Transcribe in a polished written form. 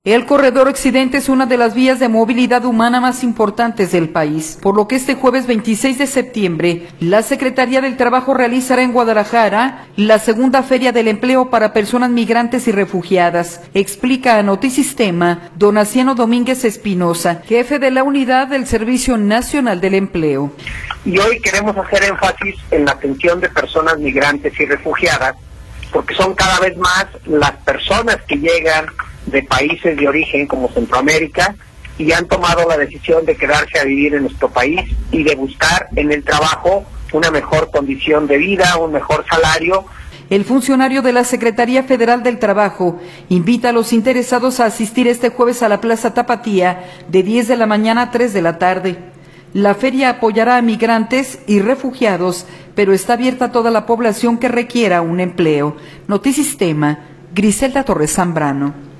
El corredor occidente es una de las vías de movilidad humana más importantes del país, por lo que este jueves 26 de septiembre, la Secretaría del Trabajo realizará en Guadalajara la segunda Feria del Empleo para personas migrantes y refugiadas, explica a Notisistema don Aciano Domínguez Espinosa, jefe de la unidad del Servicio Nacional del Empleo. Y hoy queremos hacer énfasis en la atención de personas migrantes y refugiadas, porque son cada vez más las personas que llegan de países de origen como Centroamérica y han tomado la decisión de quedarse a vivir en nuestro país y de buscar en el trabajo una mejor condición de vida, un mejor salario. El funcionario de la Secretaría Federal del Trabajo invita a los interesados a asistir este jueves a la Plaza Tapatía de 10 de la mañana a 3 de la tarde. La feria apoyará a migrantes y refugiados, pero está abierta a toda la población que requiera un empleo. Notisistema, Griselda Torres Zambrano.